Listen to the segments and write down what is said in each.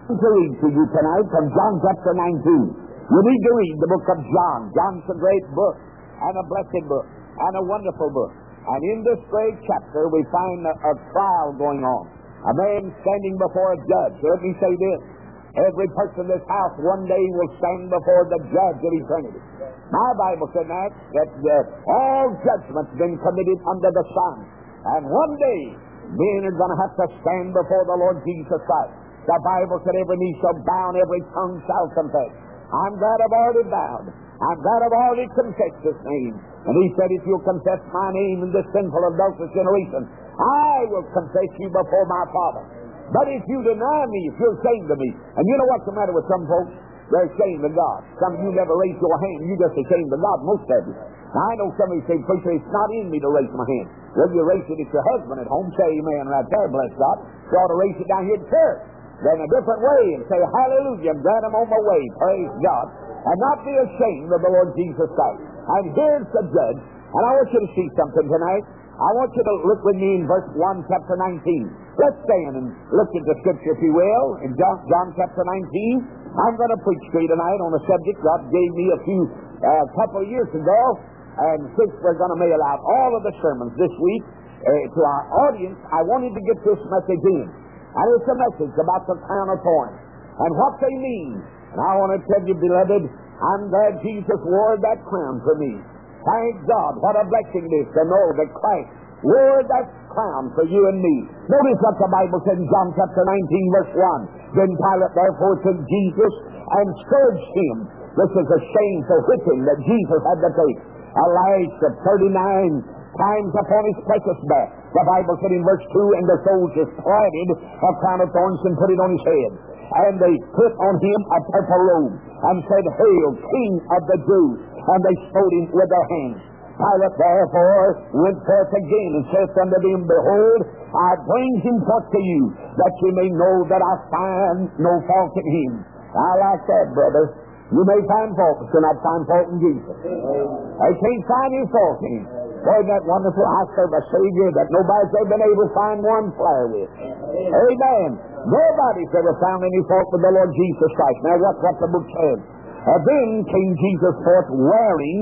To read to you tonight from John chapter 19. You need to read the book of John. John's a great book, and a blessed book, and a wonderful book. And in this great chapter, we find a trial going on. A man standing before a judge. Let me say this. Every person in this house one day will stand before the judge of eternity. My Bible said that all judgment's been committed under the sun. And one day, men are going to have to stand before the Lord Jesus Christ. The Bible said every knee shall bow and every tongue shall confess. I'm glad I've already bowed. I'm glad I've already confessed His name. And He said, if you'll confess my name in this sinful, adulterous generation, I will confess you before my Father. But if you deny me, if you're ashamed of me, and you know what's the matter with some folks? They're ashamed of God. Some of you never raise your hand. You just ashamed of God, most of you. Now, I know some of you say, preacher, it's not in me to raise my hand. Well, you raise it at your husband at home. Say amen right there, bless God. You ought to raise it down here at church. Then a different way and say, hallelujah, I'm glad I'm on my way, praise God, and not be ashamed of the Lord Jesus Christ. And here's the judge, and I want you to see something tonight. I want you to look with me in verse 1, chapter 19. Let's stand and look at the scripture, if you will, in John chapter 19. I'm going to preach to you tonight on a subject God gave me a couple of years ago, and since we're going to mail out all of the sermons this week to our audience, I wanted to get this message in. And it's a message about the crown of thorns and what they mean. And I want to tell you, beloved, I'm glad Jesus wore that crown for me. Thank God, what a blessing it is to know that Christ wore that crown for you and me. Notice what the Bible said in John chapter 19, verse 1. Then Pilate therefore took Jesus and scourged him. This is a shameful whipping that Jesus had to take. A lash of 39 times upon his precious back. The Bible said in verse 2, and the soldiers planted a crown of thorns and put it on his head. And they put on him a purple robe and said, Hail, King of the Jews! And they smote him with their hands. Pilate therefore went forth again and said unto them, Behold, I bring him forth to you, that ye may know that I find no fault in him. I like that, brother. You may find fault, but you'll not find fault in Jesus. I can't find any fault in him. Boy, isn't that wonderful? I serve a Savior that nobody's ever been able to find one flaw with. Amen. Nobody's ever found any fault with the Lord Jesus Christ. Now, watch what the book says. Then came Jesus forth wearing,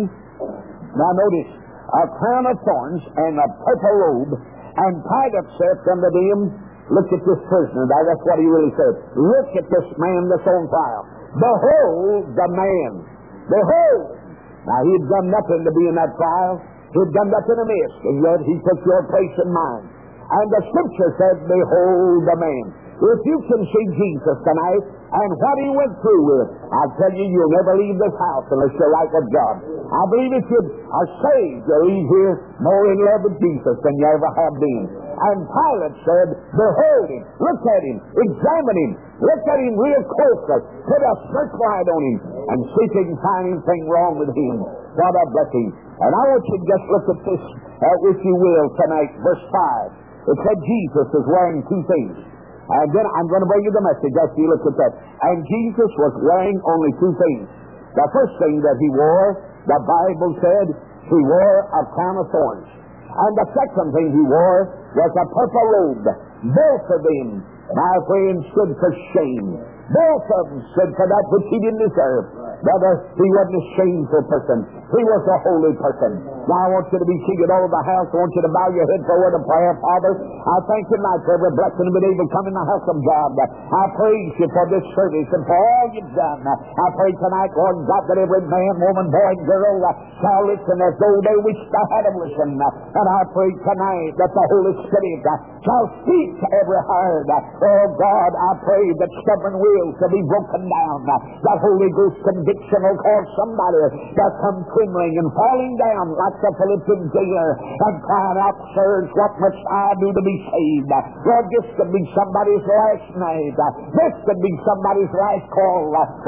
now notice, a crown of thorns and a purple robe, and Pilate said unto them, look at this prisoner. Now, that's what he really said. Look at this man that's on trial. Behold the man. Behold. Now, he had done nothing to be in that trial. He had done nothing amiss, and yet he took your place in mine. And the scripture said, Behold the man. If you can see Jesus tonight and what he went through with, I tell you, you'll never leave this house unless you're right with God. I believe if you are saved, you'll leave here more in love with Jesus than you ever have been. And Pilate said, Behold him, look at him, examine him, look at him real closely, put a searchlight on him, and see if you can find anything wrong with him. What a blessing. And I want you to just look at this, if you will, tonight, verse 5. It said Jesus is wearing two things. And then I'm going to bring you the message as you look at that. And Jesus was wearing only two things. The first thing that he wore, the Bible said, he wore a crown of thorns. And the second thing he wore was a purple robe. Both of them, my friend, stood for shame. Both of them stood for that which he didn't deserve. Brother, he wasn't a shameful person. He was a holy person. Now I want you to be seated all over the house. I want you to bow your head for a word of prayer. Father, I thank you tonight for every blessing and being able to come in the house of God. I praise you for this service and for all you've done. I pray tonight, Lord God, that every man, woman, boy, and girl shall listen as though they wished to have them listen. And I pray tonight that the Holy Spirit shall speak to every heart. Oh God, I pray that stubborn wills to be broken down. That Holy Ghost conviction will cause somebody to come trembling and falling down like the Philippian jailer and crying out, Sirs, what must I do to be saved? Lord, this could be somebody's last night. This could be somebody's last call. Oh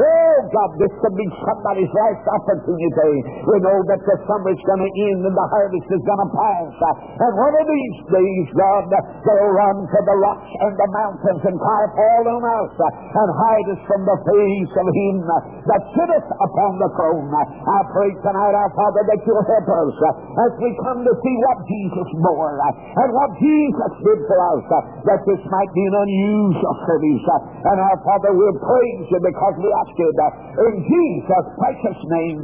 God, this could be somebody's last opportunity. We know that the summer's going to end and the harvest is going to pass. And one of these days, God, they'll run to the rocks and the mountains and cry, fall on us and hide us from the face of Him that sitteth upon the throne. I pray tonight, our Father, that You'll help us as we come to see what Jesus bore and what Jesus did for us, that this might be an unusual service. And our Father, we'll praise You because we ask it in Jesus' precious name.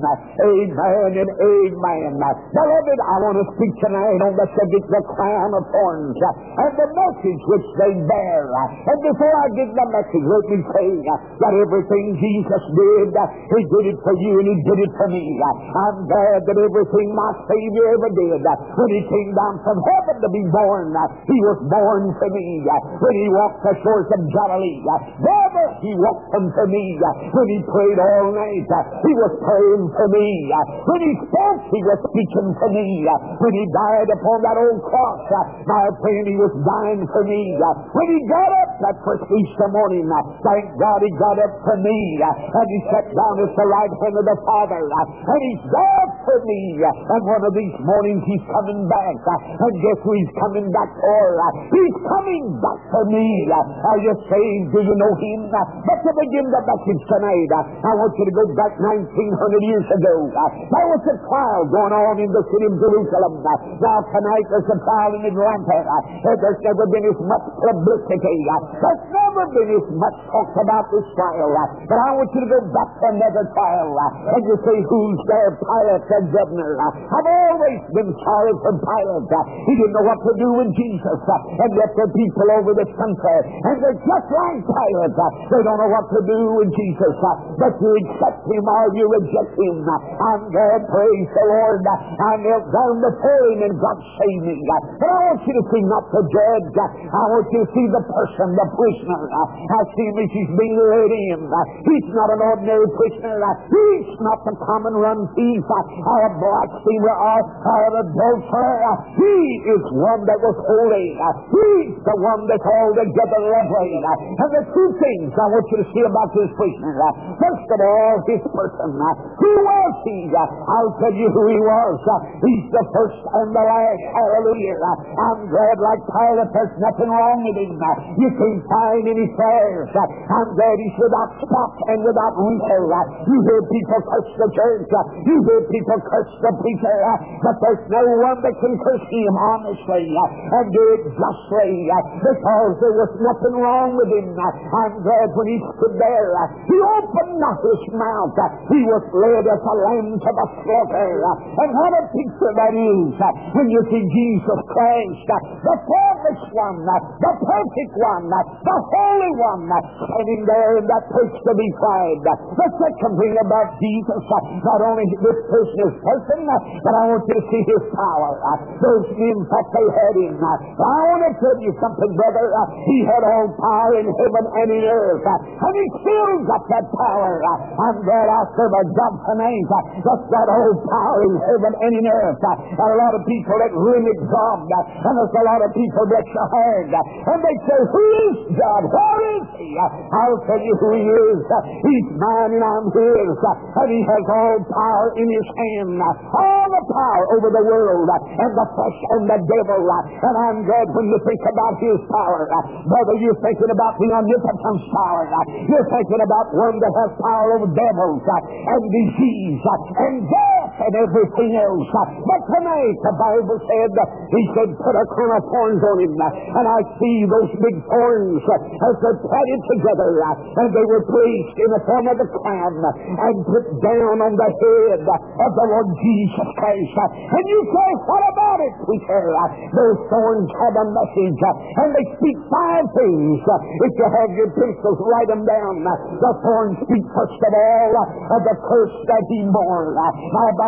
Amen and amen. Beloved, I want to speak tonight on the subject, the crown of thorns, and the message which they bear. And before I give the message, let me say that everything Jesus did, He did it for you and He did it for me. I'm glad that everything my Savior ever did, when He came down from heaven to be born, He was born for me. When He walked the shores of Galilee, there He walked them for me. When He prayed all night, He was praying for me. When He spoke, He was speaking for me. When He died upon that old cross, my friend, He was dying for me. When He got up that first Easter morning, thank God He got up for me. And He sat down at the right hand of the Father. And He's there for me. And one of these mornings He's coming back. And guess who He's coming back for? He's coming back for me. Are you saved? Do you know Him? But to begin the message tonight, I want you to go back 1900 years ago. There was a trial going on in the city of Jerusalem. Now tonight there's a trial in Atlanta. There's never been as much publicity. There's never been as much talked about this trial. But I want you to go back to another trial. And you say, who's there? Pilate, the governor. I've always been sorry for Pilate. He didn't know what to do with Jesus. And yet there are people over this country, and they're just like Pilate. They don't know what to do with Jesus. But you accept Him or you reject Him. I'm glad, praise the Lord. I knelt down before Him and God saved me. But I want you to see not the judge. I want you to see the person, the prisoner. I see him as he's being led in. He's not an ordinary prisoner. He's not the common run thief or a blasphemer or an adulterer. He is one that was holy. He's the one that's altogether lovely. And the two things I want you to see about this prisoner. First of all, his person. Who was he? I'll tell you who he was. He's the first and the last. Hallelujah. I'm glad, like Pilate, there's nothing wrong with him. You can't find any flaws. I'm glad he's without spot and without wrinkle. You hear people curse the church. You hear people curse the preacher. But there's no one that can curse him honestly and do it justly, because there was nothing wrong with him. I'm glad when he stood there, he opened not his mouth. He was led as a lamb to the slaughter. And what a picture that is when you see Jesus Christ, the faultless one, the perfect one, the holy one, standing there in that place to be tried. The second thing about Jesus, not only this person's person, but I want you to see His power. Those men thought they had Him. I want to tell you something, brother. He had all power in heaven and in earth, and He still got that power. I'm glad I serve a God tonight that's got all power in heaven and in earth. There are a lot of people that limit God, and there's a lot of people that you heard, and they say, who is God? Where is He? I'll tell you who He is. He's mine and I'm His, and He has all power in His hand, all the power over the world and the flesh and the devil. And I'm glad when you think about His power, brother, you're thinking about the omnipotence power. You're thinking about one that has power over devils and disease and death and everything else. But tonight the Bible said, He said, put a crown of thorns on Him. And I see those big thorns as they're planted together, and they were placed in the form of a crown and put down on the head of the Lord Jesus Christ. And you say, what about it, preacher? Those thorns have a message, and they speak five things. If you have your pencils, write them down. The thorns speak first of all of the curse that He bore. My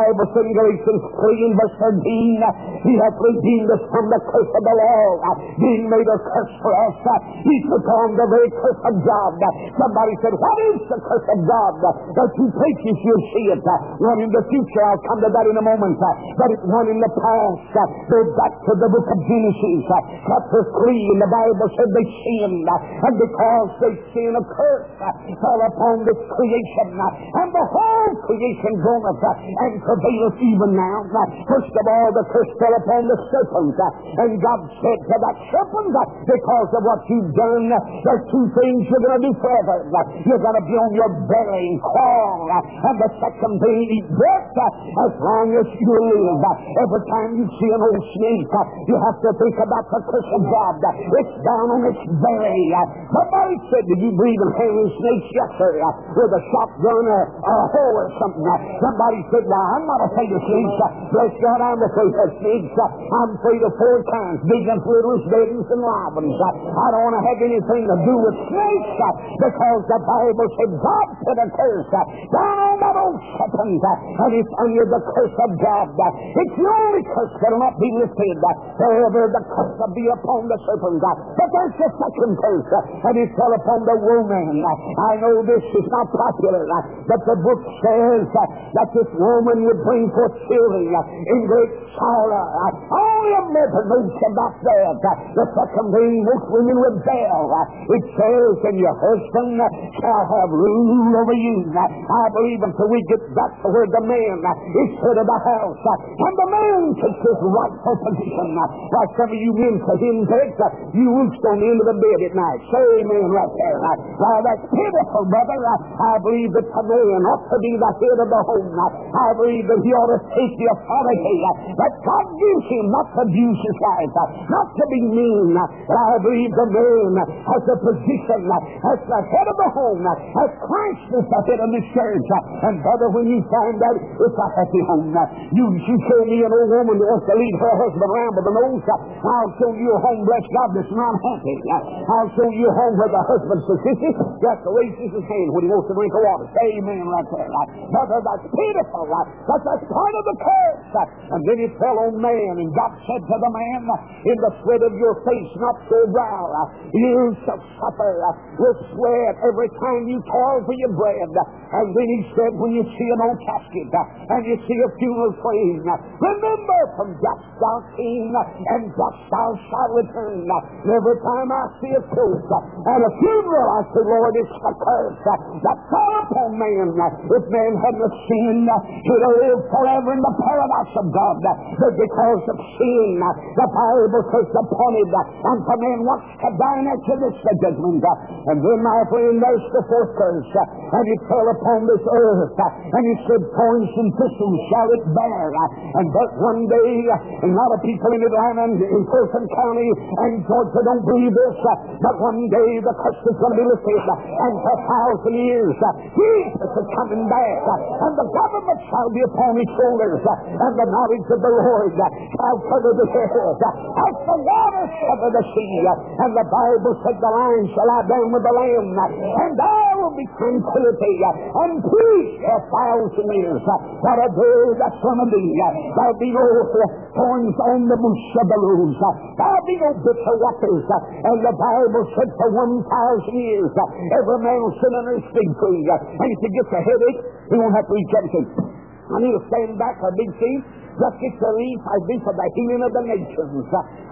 Bible says in Galatians 3 and verse 13, He hath redeemed us from the curse of the law, being made a curse for us. He took on the very curse of God. Somebody said, what is the curse of God? That you preach, you should see it. One in the future, I'll come to that in a moment. But it's one in the past. Go back to the book of Genesis, chapter 3, and the Bible said they sinned. And because they sinned, a curse fell upon this creation. And the whole creation groaneth and travaileth even now. First of all, the curse fell upon the serpent. And God said to that serpent, because of what you've done, there's two things you're going to do forever. You're going to be on your belly and crawl. And the second thing, eat breath as long as you live. Every time you see an old snake, you have to think about the curse of God. It's down on its belly. Somebody said, did you believe in hanging snakes? Yes, sir. With a shotgun or a hoe or something. Somebody said, well, I'm not afraid of snakes. Bless God, I'm afraid of snakes. I'm afraid of 4 kinds. Big and little, babies and robins. I don't want to have anything to do with snakes because the Bible said God put a curse down on that old serpent, and it's under the curse of God. It's the only curse that will not be lifted forever. The curse will be upon the serpent. But there's the second curse, and it fell upon the woman. I know this is not popular, but the book says that this woman would bring forth children in great sorrow. Only a mother knows about that. The second thing, most women rebel. It says, and your husband shall have rule over you. I believe until we get back to where the man is head of the house, and the man takes his rightful position. Like some of you men for him takes, you roost on the end of the bed at night. Say amen right there. Why, that's pitiful, brother. I believe that the man ought to be the head of the home. I believe that he ought to take the authority that God gives him, not to abuse his wife, not to be mean. But I believe the man has a position as the head of the home, as Christ is the head of the church. And brother, when you find out it's a happy home, you show me an old woman that wants to lead her husband around with the nose. I'll show you a home, bless God, that's not happy. I'll show you a home where the husband says, you have to raise his hand when he wants to drink of water. Say amen right there. Brother, that's pitiful. But that's part of the curse. And then it fell on man, and God said to the man, in the sweat of your face, not your brow, you shall suffer with sweat every time you toil for your bread. And then he said, when you see an old casket and you see a funeral train, remember, from dust thou came, and dust thou shalt return. And every time I see a close and a funeral, I say, Lord, it's a curse that fell upon man. If man hadn't sinned, he'd have lived forever in the paradise of God. But because of sin, the Bible says appointed unto man once to die, and after this the judgment. And then, my friend, there's the fourth curse, and it fell upon this earth, and it said, thorns and thistles shall it bear. And but one day, a lot of people in Atlanta and in Fulton County and Georgia don't believe this, but one day the curse is going to be lifted, and for 1,000 years Jesus is coming back, and the government shall be upon his shoulders, and the knowledge of the Lord shall cover the earth as the waters cover the sea. And the Bible said the lion shall lie down with the lamb, and there will be tranquility and peace for 1,000 years. What a day that's going to be. There'll be no thorns on the bush of the rose. There'll be no bitter waters. And the Bible said for 1,000 years every man will sit under his fig tree, and if he gets a headache, he won't have to eat anything. I need to stand back for a big seat. Just get your leaf. I be for the healing of the nations.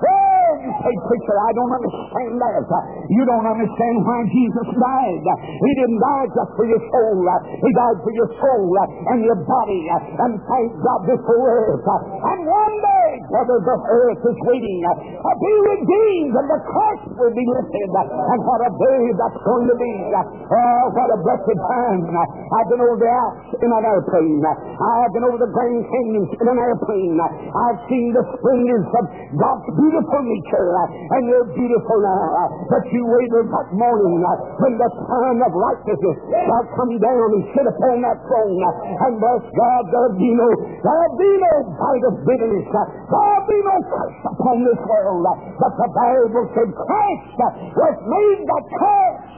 You say, preacher, I don't understand that. You don't understand why Jesus died. He didn't die just for your soul. He died for your soul and your body. And thank God this whole earth. And one day, brother, the earth is waiting to be redeemed, and the cross will be lifted. And what a day that's going to be. Oh, what a blessed time. I've been over the Alps in an airplane. I've been over the Grand Canyon in an airplane. I've seen the splendors of God's beautiful nature. And you're beautiful now. But you waited that morning when the Son of Righteousness shall come down and sit upon that throne. And bless God, there'll be no bite of bitterness. There'll be no curse upon this world. But the Bible said Christ was made the curse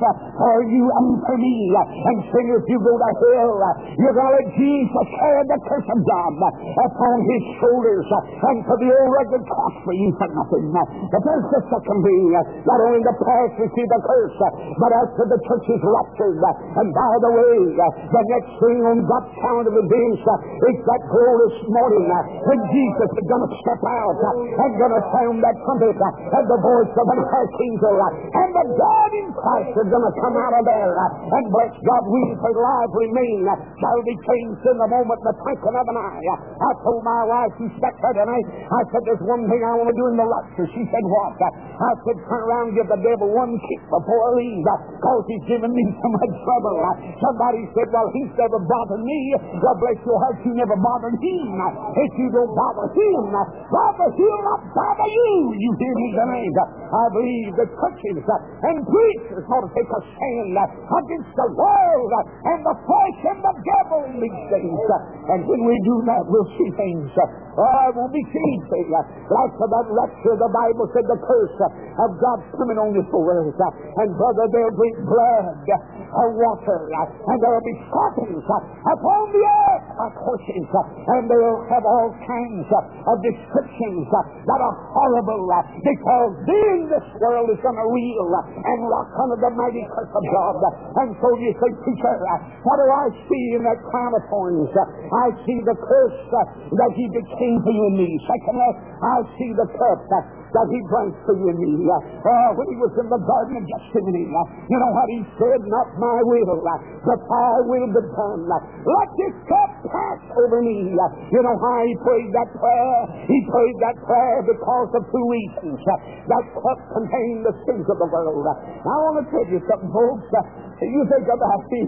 for you and for me. And sinners, you go to hell. You're going to let Jesus carry the curse of God upon his shoulders, and for the old rugged cross for you for nothing. But there's the second thing. Not only the past receive the curse, but after the church is raptured. And by the way, the next thing on God's calendar of events is that glorious morning when Jesus is going to step out and going to sound that trumpet and the voice of an archangel, and the dead in Christ are going to come out of there. And bless God, we for life remain shall be changed in the moment, the twinkling of an eye. I told my wife, she stepped there tonight, I said, there's one thing I want to do in the rapture. She said, what? I said, turn around and give the devil one kick before I leave, because he's given me so much trouble. Somebody said, well, he's never bothered me. Well, bless your heart, you never bothered him. If you don't bother him, rather he'll not bother you. You hear me tonight? I believe the churches and preachers ought to take a stand against the world and the flesh and the devil in these things. And when we do that, we'll see things. It won't be changed. Like for that rapture, the Bible said the curse of God's coming on this world. And brother, there'll be blood or water, and there'll be scorpions upon the earth like horses, and they'll have all kinds of descriptions that are horrible, because then this world is going to reel and rock under the mighty curse of God. And so you say, preacher, what do I see in that crown of thorns? I see the curse that he became for you and me. Secondly, I see the cup that he drank for you and me. When he was in the Garden of Gethsemane, you know what he said? Not my will, but thy will be done. Let this cup pass over me. You know how he prayed that prayer? He prayed that prayer because of two reasons. That cup contained the sins of the world. Now, I want to tell you something, folks. You think about him.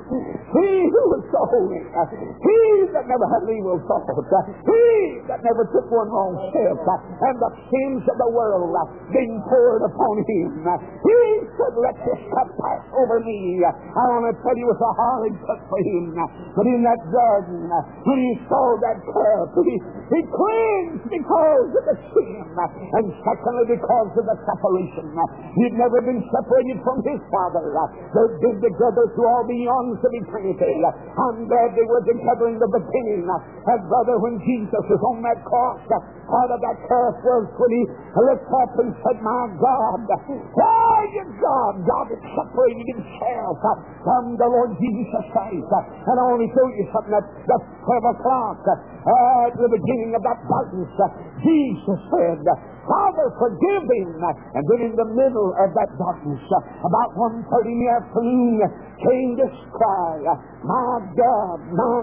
He who was so holy. He that never had an evil thought. He that never took one wrong step. And the sins of the world being poured upon him. He said, let this cup pass over me. I want to tell you, it was a hard cup for him. But in that garden, when he saw that cup, he cleansed because of the sin. And secondly, because of the separation. He'd never been separated from his Father. They'd been together through all the eons of eternity. I'm glad they were together in the beginning. And brother, when Jesus was on that cross, part of that cross was when he looked up and said, my God, why is God? God has separated himself from the Lord Jesus Christ. And I want to show you something at 12 o'clock at the beginning of that darkness. Jesus said, Father, forgive him. And then in the middle of that darkness, about 1:30 in the afternoon, came this cry, my God,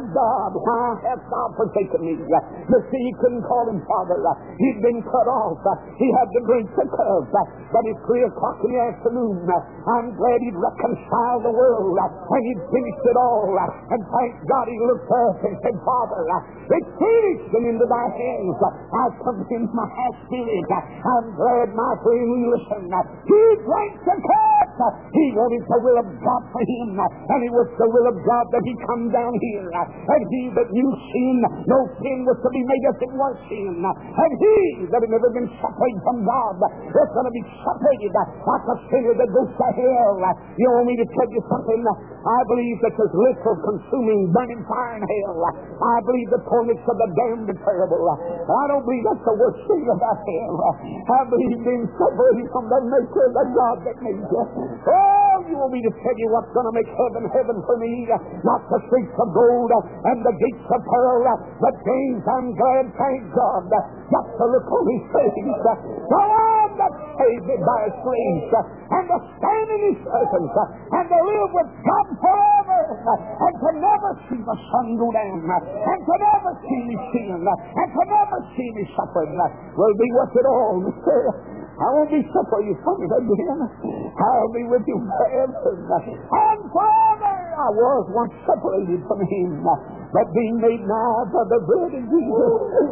why hast thou forsaken me? You see, he couldn't call him Father. He'd been cut off. He had to drink the cup. But it's 3 o'clock in the afternoon. I'm glad he'd reconciled the world, and he'd finished it all. And thank God he looked up and said, Father, it's finished, and into thy hands I commit my spirit. I'm glad, my friend, we listened. He drank the cup. He wanted the will of God for him, and it was the will of God that he come down here. And he that knew sin, no sin was to be made as it was sin. And he that had never been separated from God was going to be separated like a sinner that goes to hell. You want me to tell you something? I believe that there's literal consuming, burning fire in hell. I believe the torments of the damned are terrible. I don't believe that's the worst thing about hell. I believe being separated from the nature of the God that made you. Oh, you want me to tell you what's going to make heaven for me? Not the streets of gold and the gates of pearl, but James, I'm glad, thank God, just to look on his face. The one that saved me by his grace, and to stand in his presence, and to live with God forever, and to never see the sun go down, and to never see me sin, and to never see me suffering, will be worth it all, mister. I won't be separated from it again. I'll be with you forever and forever. I was once separated from him, but being made nigh by the blood of Jesus.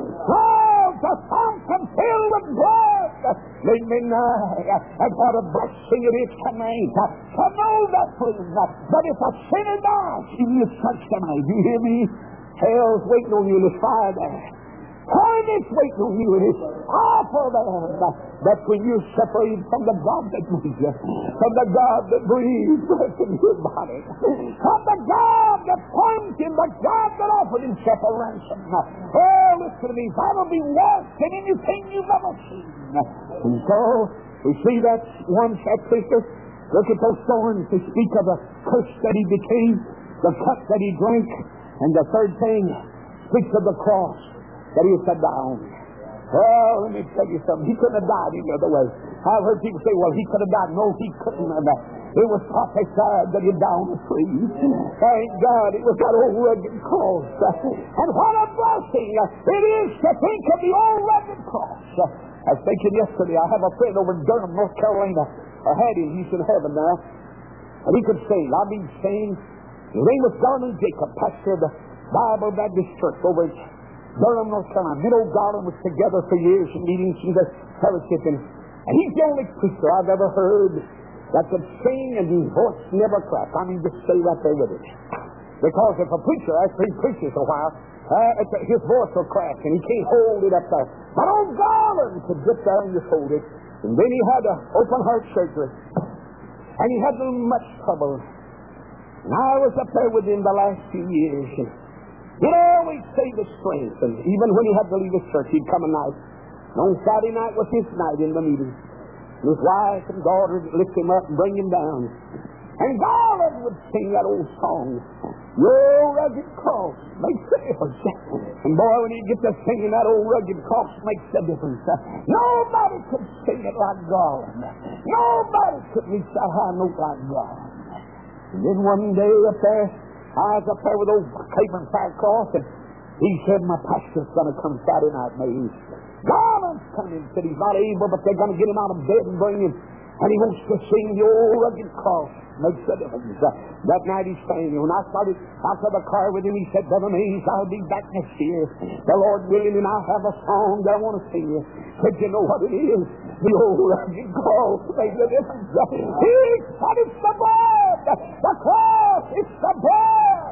Oh, the fountain filled with blood made me nigh. And what a blessing it is tonight to know that thing. But if a sinner dies in this church tonight, you hear me? Hell's waiting on you to fire there. For it is waiting on you. It is awful then that when you're separated from the God that made you, from the God that breathes breath in your body, from the God that formed you, the God that offered himself a ransom. Oh, listen to me. That'll be worse than anything you've ever seen. And so, we see that one sacrifice. Look at those thorns. They speak of the curse that he became, the cup that he drank, and the third thing speaks of the cross that he had down. Well, let me tell you something. He couldn't have died any other way. I've heard people say, well, he could have died. No, he couldn't have. It was prophesied that he'd die on the tree. Thank God it was that old rugged cross. And what a blessing it is to think of the old rugged cross. I was thinking yesterday, I have a friend over in Durham, North Carolina. I had him. He's in heaven now. And he could sing. I mean, sing. His name was Garland Jacob, pastor of the Bible Baptist Church over in Durham, North Carolina. Me and old Garland was together for years in meetings and fellowship. And he's the only preacher I've ever heard that could sing and his voice never cracked. I mean, just stay right there with it. Because if a preacher, after he preaches a while, his voice will crack and he can't hold it up there. But old Garland could get there and just hold it. And then he had an open heart surgery. And he had much trouble. And I was up there with him the last few years. And he'd always say the strength. And even when he had to leave his church, he'd come a night. And on Friday night was his night in the meeting. And his wife and daughter would lift him up and bring him down. And Garland would sing that old song, Your Rugged Cross Makes a Difference. And boy, when he'd get to singing that old rugged cross makes a difference. Nobody could sing it like Garland. Nobody could reach that high note like Garland. And then one day up there, I was up there with old Claiborne Firecross, and he said, my pastor's going to come Friday night, maybe. Garland's coming. He said he's not able, but they're going to get him out of bed and bring him. And he wants to sing the old rugged cross. Makes a difference. That night he sang. When I started out of the car with him, he said, Brother Mays, I'll be back next year. The Lord willing, and I have a song that I want to sing you. Said, you know what it is? The old rugged cross makes a difference. He said, it's the blood. The cross, it's the blood.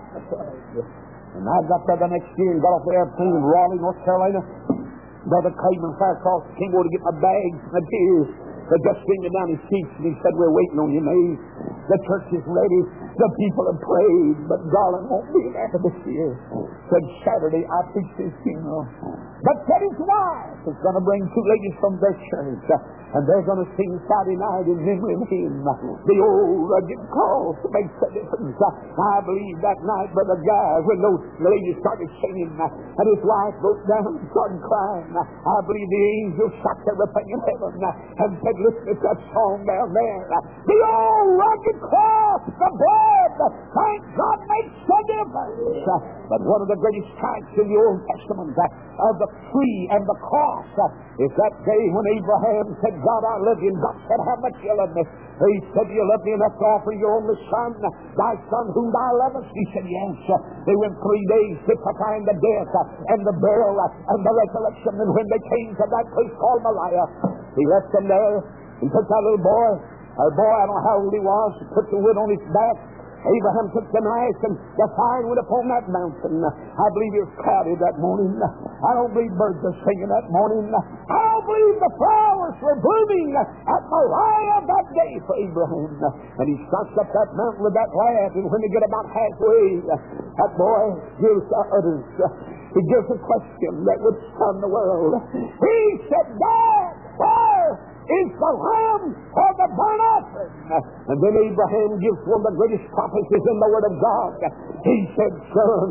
And I got there the next year and got off the airplane in Raleigh, North Carolina. Brother Claiborne Firecross came over to get my bags and my tears. They just finger down his cheeks and he said, we're waiting on you, Mays. The church is ready. The people have prayed, but Garland won't be there this year. Said Saturday, I preached his funeral. But said his wife is going to bring two ladies from their church, and they're going to sing Friday night in memory of him. The old rugged cross makes a difference. I believe that night, Brother Guy, when those ladies started singing, and his wife broke down and started crying, I believe the angels shot everything in heaven and said, listen to that song down there. The old rugged cross, the blood, thank God, makes a difference. But one of the greatest types in the Old Testament of the tree and the cross is that day when Abraham said, God, I love you. And God said, how much you love me? He said, you love me enough to offer your only son, thy son whom thou lovest? He said, yes. They went 3 days typifying the death and the burial and the resurrection. And when they came to that place called Moriah, he left them there and took that little boy. A boy, I don't know how old he was, put the wood on his back. Abraham took the knife and the fire went upon that mountain. I believe it was cloudy that morning. I don't believe birds were singing that morning. I don't believe the flowers were blooming at Moriah that day for Abraham. And he starts up that mountain with that lad, and when they get about halfway, that boy gives utterance. He gives a question that would stun the world. He said, God, where is the lamb for the burnt offering? And then Abraham gives one of the greatest prophecies in the Word of God. He said, son,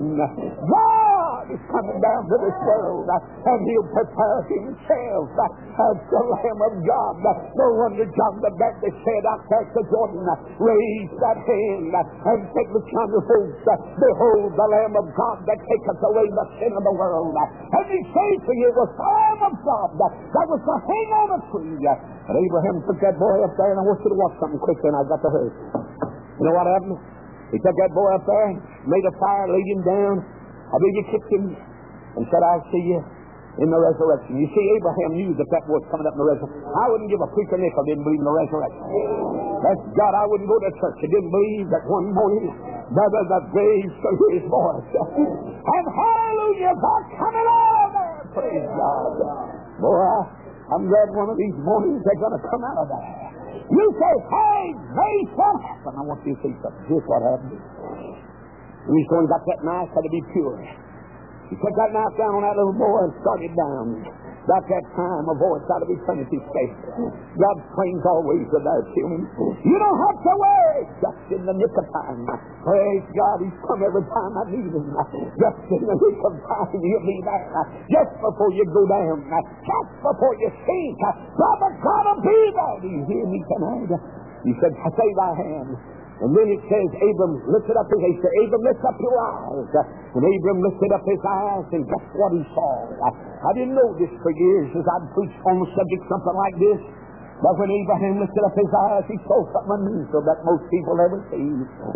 God is coming down to this world, and he'll prepare himself as the Lamb of God. No wonder John the Baptist said out there to Jordan, raise that hand and take the yonder folks, behold the Lamb of God that taketh away the sin of the world. And he said to you, it was the Lamb of God that was to hang on a tree. And Abraham took that boy up there, and I want you to watch something quickly, and I got to hurry. You know what happened? He took that boy up there, made a fire, laid him down. I believe he kicked him and said, I'll see you in the resurrection. You see, Abraham knew that that boy was coming up in the resurrection. I wouldn't give a freak a nickel, didn't believe in the resurrection. That's God, I wouldn't go to church. I didn't believe that one morning, brother, the grave shall hear his voice. And hallelujah, God coming over there Praise God. Boy, I'm glad one of these mornings they're going to come out of that. You say, hey, Grace, what happened? I want you to see something. Here's what happened. When he's going, got that knife, had to be pure. He took that knife down on that little boy and started down. About that time, a voice out of eternity spake. God's plane's always without human. You don't have to worry. Just in the nick of time. Praise God, He's come every time I need Him. Just in the nick of time, He'll be there. Just before you go down. Just before you sink. Brother, God will be there. Do you hear me tonight? He said, say thy hand. And then it says, Abram lifted up his eyes. Abram, lift up your eyes. And Abram lifted up his eyes, and guess what he saw? I didn't know this for years as I'd preached on the subject something like this. But when Abraham lifted up his eyes, he saw something unusual that most people never see.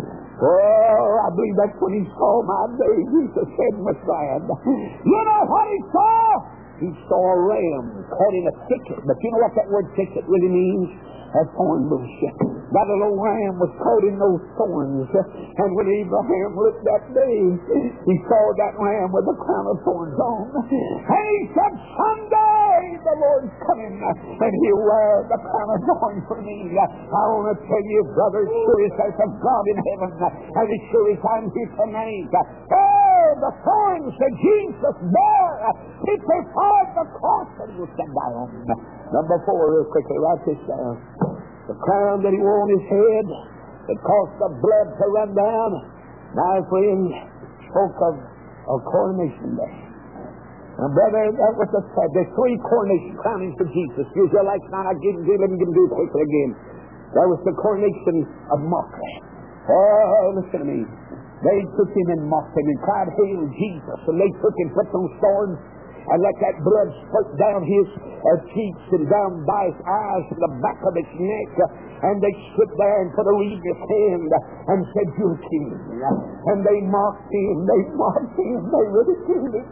Oh, I believe that's when he saw my day. Jesus said was glad. You know what he saw? He saw a ram caught in a thicket. But you know what that word thicket really means? A thorn bush. That little ram was caught in those thorns. And when Abraham looked that day, he saw that ram with a crown of thorns on. And he said, someday the Lord's coming and He'll wear the crown of thorns for me. I want to tell you, brother, sure as there's a God in heaven, and as sure as I'm here tonight, oh, the thorns that Jesus bore, He prepared the cross that He was set down. Number 4, real quickly, write this down. The crown that He wore on His head, that caused the blood to run down. My friend spoke of a coronation day. Now, brother, that was the said. There's 3 coronation crownings for Jesus. Here's your last night. Let me do it quickly again. There was the coronation of mockery. Oh, listen to me. They took Him and mocked Him and cried, Hail Jesus. And they took Him, put those thorns, and let that blood spurt down His cheeks and down by His eyes and the back of His neck. And they stood there and put a reed in His hand and said, You're King. And they mocked Him. They mocked Him. They ridiculed Him.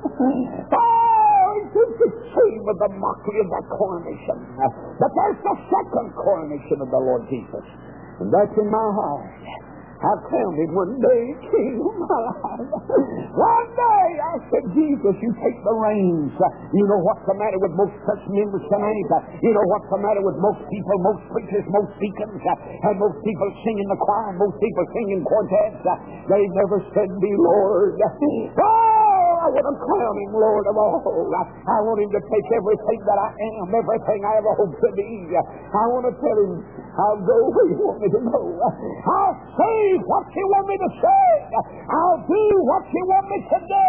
Oh, it's the shame of the mockery of that coronation. But there's the second coronation of the Lord Jesus. And that's in my heart. I found Him one day, King of my life. One day I said, Jesus, You take the reins. You know what's the matter with most church members tonight? You know what's the matter with most people, most preachers, most deacons, and most people sing in the choir, most people sing in quartets. They never said, Be Lord. Oh, I want to crown Him Lord of all. I want Him to take everything that I am, everything I ever hope to be. I want to tell Him, I'll go where You want me to go. I'll say what You want me to say. I'll do what You want me to do.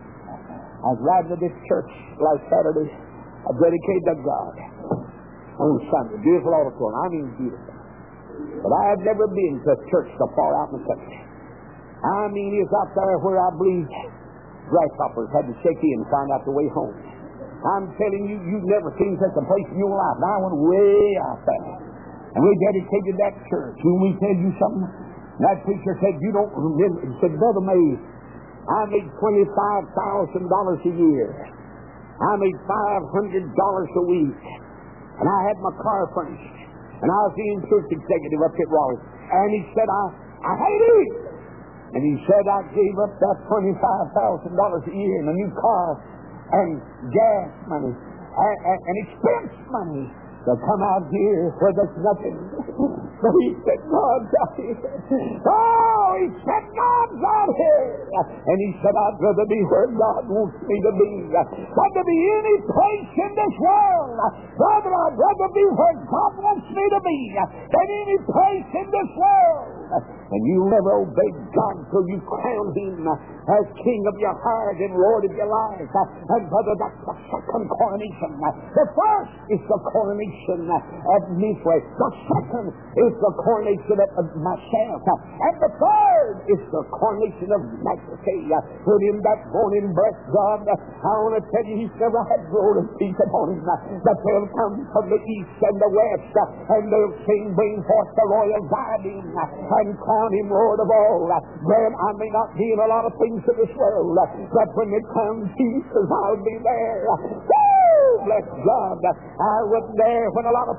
I was riding to this church last Saturday. I dedicated to God on Sunday. Beautiful auditorium. I mean beautiful. But I have never been to a church so far out in the country. I mean, it's out there where I believe grasshoppers had to shake in and find out the way home. I'm telling you, you've never seen such a place in your life. Now I went way out there. And we dedicated that church. When we tell you something, that preacher said, You don't remember. He said, Brother May, I made $25,000 a year. I made $500 a week. And I had my car furnished. And I was the insurance executive up at Raleigh. And he said, I hate it. And he said, I gave up that $25,000 a year in a new car and gas money and expense money to come out here where there's nothing. But he said, God's out here. Oh, he said, God's out here. And he said, I'd rather be where God wants me to be than to be any place in this world. Brother, I'd rather be where God wants me to be than any place in this world. And you'll never obey God till you crown Him as King of your heart and Lord of your life. And brother, that's the second coronation. The first is the coronation of Mithra. The second is the coronation of myself. And the third is the coronation of majesty. Put in that morning breath, God, I want to tell you, He's never had glory and peace upon Him. But they'll come from the east and the west, and they'll sing, bring forth the royal diadem, and crown Him Lord of all. Graham, I may not be in a lot of things in this world, but when they crown Jesus, I'll be there. Woo! Bless God. I wasn't there when a lot of processions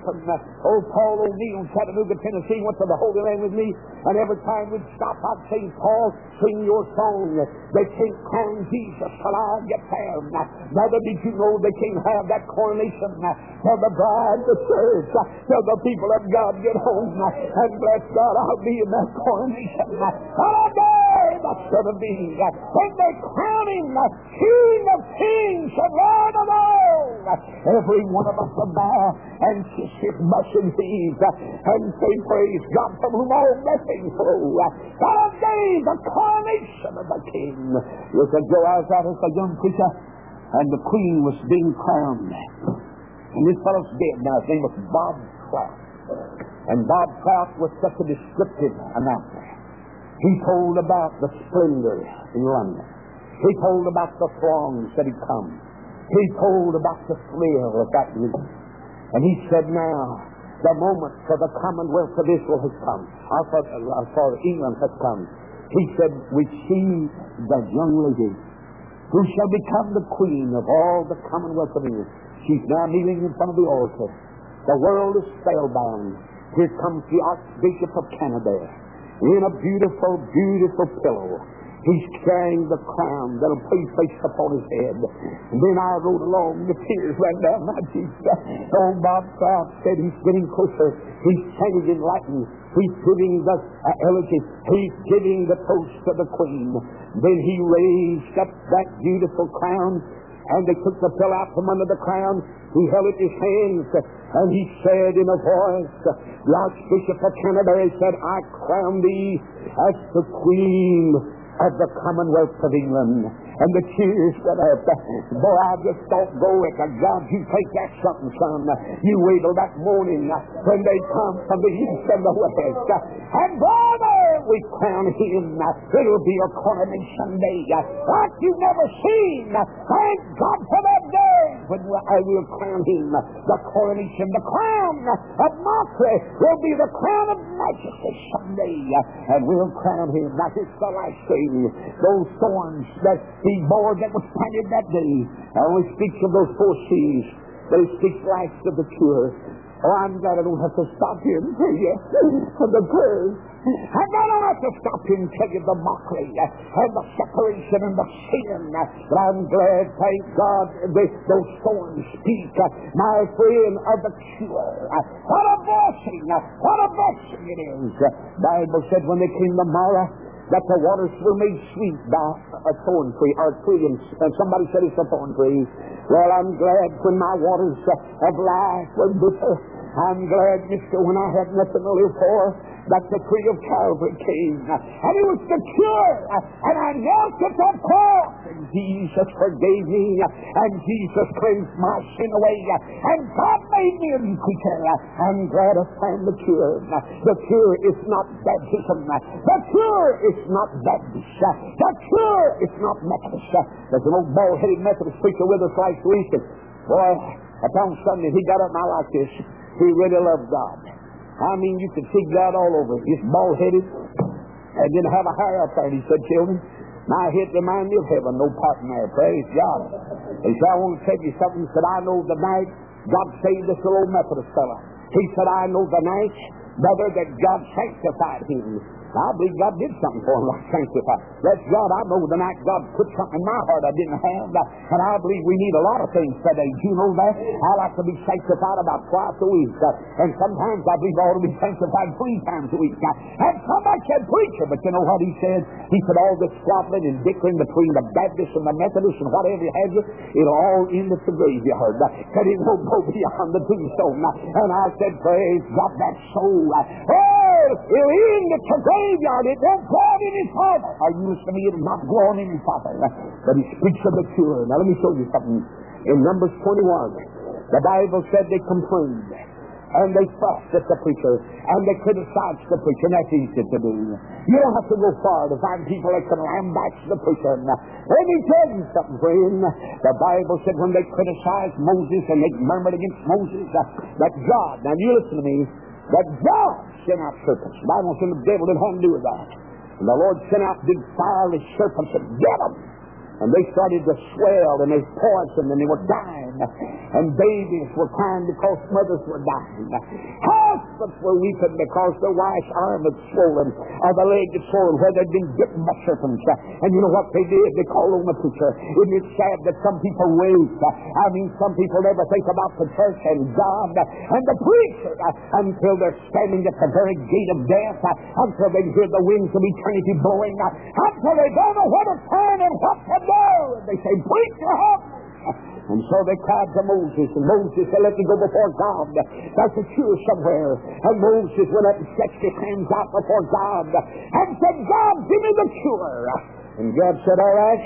happen. Old Paul O'Neill in Chattanooga, Tennessee, went to the Holy Land with me, and every time we'd stop, I'd say, Paul, sing your song. They can't crown Jesus till I get there. Neither did you know they can't have that coronation till the bride, the church, till the people of God get home. And bless God, I'll be in that coronation. That Son of Being, when they crown him King of Kings and Lord of all, every one of us will bow and kiss his blushing feet and say, praise God from whom all blessings flow. That day, the coronation of the King. You said, Joe, I was out as a young preacher, and the Queen was being crowned. And this fellow's dead now. His name was Bob Trout. And Bob Trout was such a descriptive announcer. He told about the splendor in London. He told about the throngs that had come. He told about the thrill of that meeting. And he said, now, the moment for the Commonwealth of Israel has come. For England has come. He said, we see the young lady who shall become the queen of all the Commonwealth of England. She's now kneeling in front of the altar. The world is spellbound. Here comes the Archbishop of Canterbury in a beautiful, beautiful pillow. He's carrying the crown that'll place upon his head. And then I rode along, the tears ran down my cheeks. Old Bob Trout said he's getting closer. He's singing in Latin. He's giving the elegy. He's giving the toast to the Queen. Then he raised up that beautiful crown, and they took the pillow out from under the crown. He held it in his hands, and he said in a voice, the Archbishop of Canterbury said, I crown thee as the Queen of the Commonwealth of England. And the tears went up. Boy, I just thought, glory to God, you think that's something, son. You wait till that morning when they come from the east and the west. And brother, we crown him. It'll be a coronation day like you've never seen. Thank God for that day when I will crown him. The coronation, the crown of mockery will be the crown of majesty someday. And we'll crown him. Now, it's the last thing. Those thorns that he bore that was planted that day. I only speaks of those 4 C's, but he speaks last of the cure. Oh, I'm glad I don't have to stop here and tell you of the curse. I'm glad I don't have to stop here and tell you the mockery and the separation and the sin. But I'm glad, thank God, those thorns speak, my friend, of the cure. What a blessing! What a blessing it is! The Bible said when they came to Mara, that the waters were made sweet by a thorn tree, or tree, and somebody said it's a thorn tree. Well, I'm glad when my waters of life were bitter. I'm glad, mister, when I had nothing to live for, that the tree of Calvary came. And it was the cure. And I knelt at that cross. And Jesus forgave me. And Jesus cleansed my sin away. And God made me a new creature. I'm glad I found the cure. The cure is not baptism. The cure is not Baptist. The cure is not Methodist. There's an old bald-headed Methodist preacher with us last week. And boy, upon Sunday, he got up and I like this. He really loved God. I mean, you could see God all over. He's bald-headed and didn't have a hair up there. And he said, children, my head reminds me of heaven. No part in there. Praise God. He said, I want to tell you something. He said, I know the night God saved this little old Methodist fella. He said, I know the night, brother, that God sanctified him. I believe God did something for him like sanctify. That's God. I know the night God put something in my heart I didn't have. And I believe we need a lot of things today. Do you know that? I like to be sanctified about twice a week. And sometimes I believe I ought to be sanctified 3 times a week. And somebody said, preacher, but you know what he said? He said, all this squabbling and bickering between the Baptists and the Methodists and whatever you have, it'll all end at the graveyard. That it won't go beyond the tombstone. And I said, praise God, that's so. It'll end at the graveyard. It won't go on any farther. Are you listening to me? It'll not go on any farther. But he speaks of the cure. Now let me show you something. In Numbers 21, the Bible said they complained. And they fussed at the preacher. And they criticized the preacher. And that's easy to do. You don't have to go far to find people that can lambaste the preacher. Let me tell you something, friend. The Bible said when they criticized Moses and they murmured against Moses, that God, now you listen to me, that God sent out serpents. The Bible said the devil didn't have to do with that. And the Lord sent out big fiery serpents and get them. And they started to swell and they poisoned and they were dying. and babies were crying because mothers were dying. Husbands were weeping because their wife's arm had swollen, or the leg had swollen where they'd been bitten by serpents. And you know what they did? They called on the preacher. It is sad that some people wait. Some people never think about the church and God and the preacher until they're standing at the very gate of death, until they hear the winds of eternity blowing, until they don't know where to turn and what to do. And they say, "Preacher, help me." And so they cried to Moses, and Moses said, "Let me go before God. There's a cure somewhere." And Moses went up and stretched his hands out before God and said, "God, give me the cure." And God said, "All right,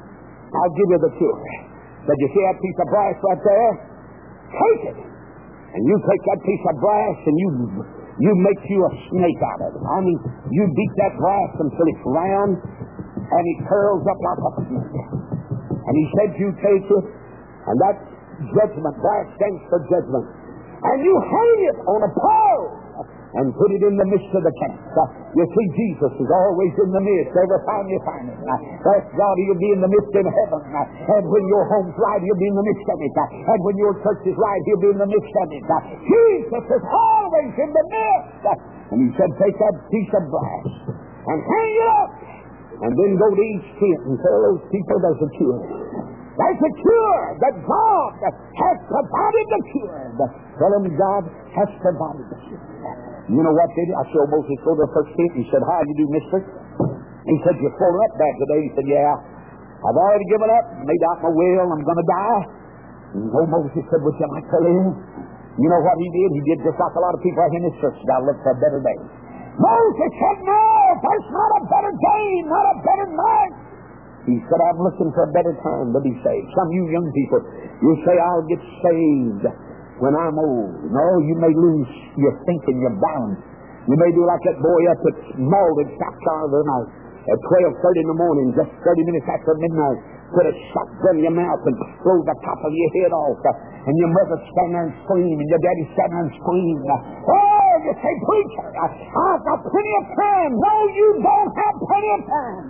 I'll give you the cure. But you see that piece of brass right there? Take it. And you take that piece of brass and you make you a snake out of it. You beat that brass until it's round and it curls up like a snake. And he said, you take it, and that's judgment. Brass stands for judgment. And you hang it on a pole and put it in the midst of the camp." You see, Jesus is always in the midst. Every time you find him. That's God, he'll be in the midst in heaven. And when your home's right, he'll be in the midst of it. And when your church is right, he'll be in the midst of it. Jesus is always in the midst. And he said, take that piece of brass and hang it up. And then go to each tent and tell those people there's a cure. There's a cure that God has provided the cure. Tell them God has provided the cure. You know what they did? I saw Moses go to the first tent. He said, "How you do, mister?" He said, "You're falling up bad today." He said, "Yeah, I've already given up, made out my will, I'm going to die." And old Moses said, "Would you like to live?" You know what he did? He did just like a lot of people in this church. Got to look for a better day. Moses said, "No, there's not a better day, not a better night." He said, "I'm looking for a better time to be saved." Some of you young people, you say, "I'll get saved when I'm old." No, you may lose your thinking, your balance. You may do like that boy up at Malden, South Carolina, at 12:30 in the morning, just 30 minutes after midnight, put a shotgun in your mouth and blow the top of your head off. And your mother stand there and scream, and your daddy stand there and scream. Oh, you say, "Preacher, I've got plenty of time." No, you don't have plenty of time.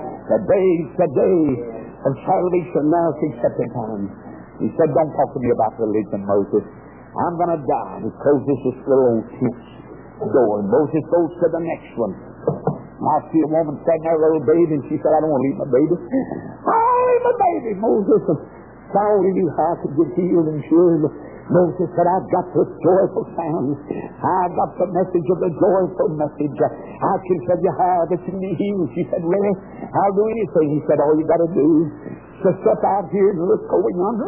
Today's the day of salvation. Now it's accepted time. He said, "Don't talk to me about religion, Moses. I'm going to die." He closes this little old tent door, and Moses goes to the next one. I see a woman standing there, a little baby, and she said, "I don't want to eat my baby." "I'll eat my baby, Moses." And I only knew how I could get healed and cured. Moses said, "I've got the joyful sound. I've got the message of the joyful message. I can tell you how that you can be healed." She said, "Really? I'll do anything." He said, "All you got to do is to step out here and look over yonder.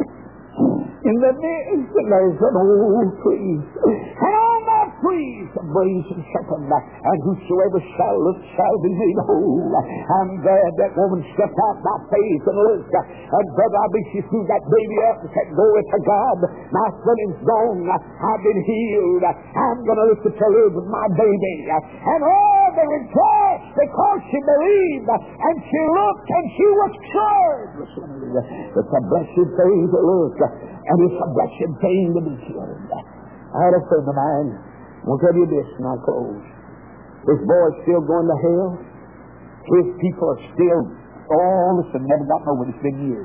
In the midst, there's an old tree. And on that tree is a brazen serpent. And whosoever shall look shall be made whole." I'm glad that woman stepped out by faith and looked. And brother, I bet she threw that baby up and said, "Glory to God. My feeling's gone. I've been healed. I'm going to look to live with my baby." And all they rejoiced because she believed. And she looked and she was cured. It's a blessed thing to look. And it's a blessed thing to be cured. I had a friend of mine. I'll tell you this and I'll close. This boy's still going to hell. His people are still, listen, never got over it. It's been years.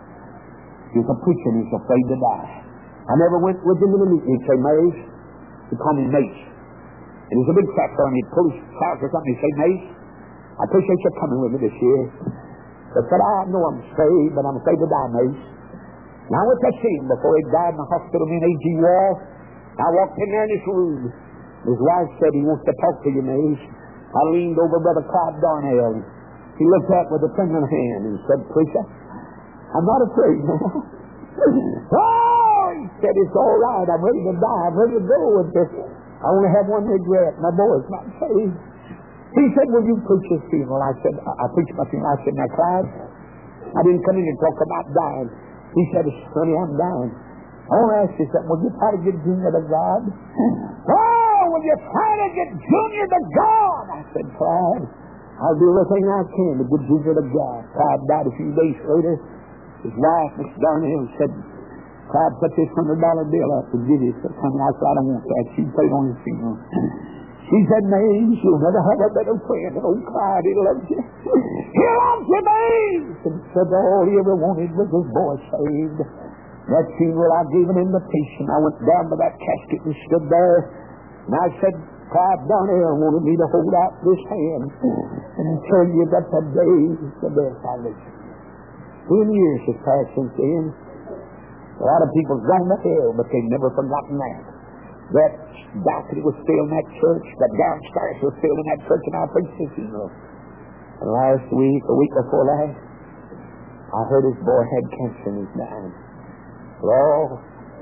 He's a preacher and he's afraid to die. I never went with him in the meeting. He'd say, "Mace," he'd call me Mace. And he's a big fat fellow, and he'd pull his trousers up and he'd say, "Mace, I appreciate you coming with me this year." I said, "I know I'm saved, but I'm afraid to die, Mace." And I went to see him before he died in the hospital in A.G. Wall. I walked in there in his room. His wife said, "He wants to talk to you, Mace." I leaned over Brother Clyde Darnell. He looked up with a trembling hand and said, "Preacher, I'm not afraid now." "Oh," he said, "it's all right. I'm ready to die. I'm ready to go with this. I only have one regret. My boy's not saved." He said, "Will you preach his funeral?" I said, "I preached my funeral." I said, "Now, Clyde, I didn't come in and talk about dying." He said, "Honey, I'm dying. I want to ask you something. Will you try to get Junior to God?" "Oh, will you try to get Junior to God?" I said, "Clyde, I'll do everything I can to get Junior to God." Clyde died a few days later. His wife, Miss Darnell, said, "Clyde, put this $100 bill up and give you." Honey, I said, "I don't want that." She paid on his funeral. She said, "Maze, you'll never have a better friend." Oh, Clyde, he loves you. He loves you, Maze. And said all he ever wanted was his boy saved. That funeral, I gave an invitation. I went down to that casket and stood there, and I said, Clive Darnell wanted me to hold out this hand and tell you that the day is the death I live. 10 years has passed since then. A lot of people have gone to hell, but they've never forgotten that. That balcony was filled in that church, that downstairs was filled in that church, and I preached his funeral. And last week, a week before last, I heard his boy had cancer and he's dying. Lord,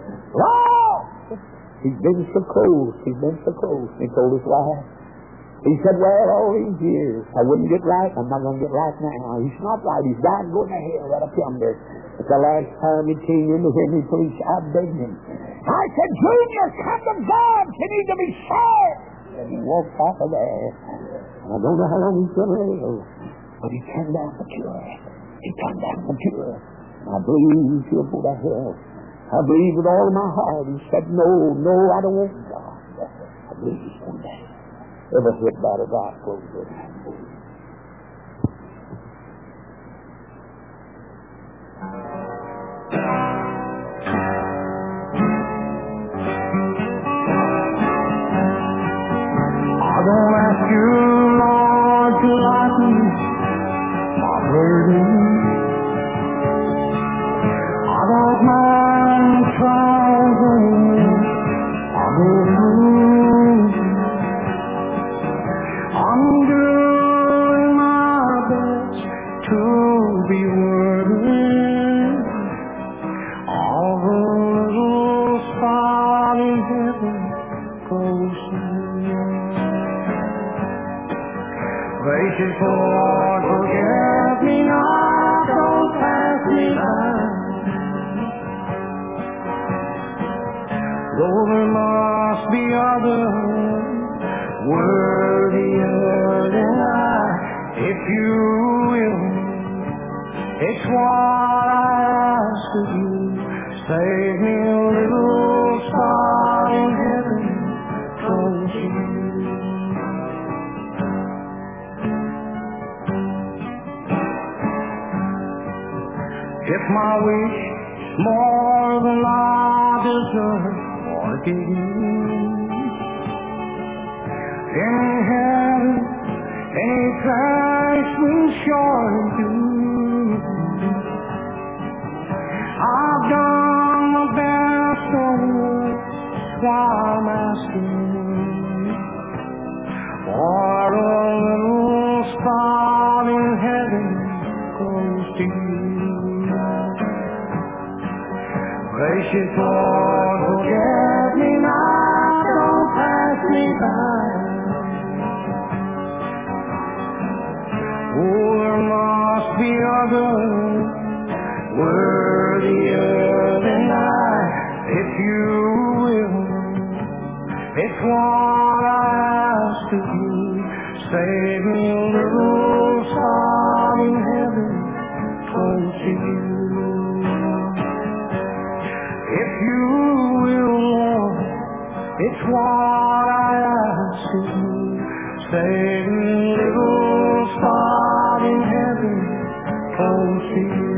he's been so close. He's been so close. He told his wife. He said, well, all these years, I wouldn't get right. I'm not going to get right now. He's not right. He's dying going to hell right up yonder. But the last time he came in to hear me preach, I begged him. I said, Junior, come to God. You need to be saved. And he walked off of there. And I don't know how long he's going to live. But he turned down the cure. He turned down the cure. I believe he'll go to hell. I believe with all of my heart. He said, no, I don't want God. I believe he's going down. Every head bowed, his eyes closed. I don't ask you, Lord, to lighten my burden. I don't mind trials I go through. I'm doing my best to be worthy of a little spot in heaven close to you. Gracious Lord, forgive me not, don't pass me by. Though there must be others worthier than I, if you will, it's what I ask of you. Save me a little spot in heaven close to you. If my wish more than I deserve, forgive me. Any heaven, any thanks will surely do. I've done my best on earth while I'm asking for a little spot in heaven close to you. Gracious Lord, forget me not, don't pass me by. Oh, there must be others worthier than I, if you will. It's what I ask of you. Save me a little spot in heaven close to you. If you will, Lord, it's what I ask of you. Save me a little spot in heaven close to you.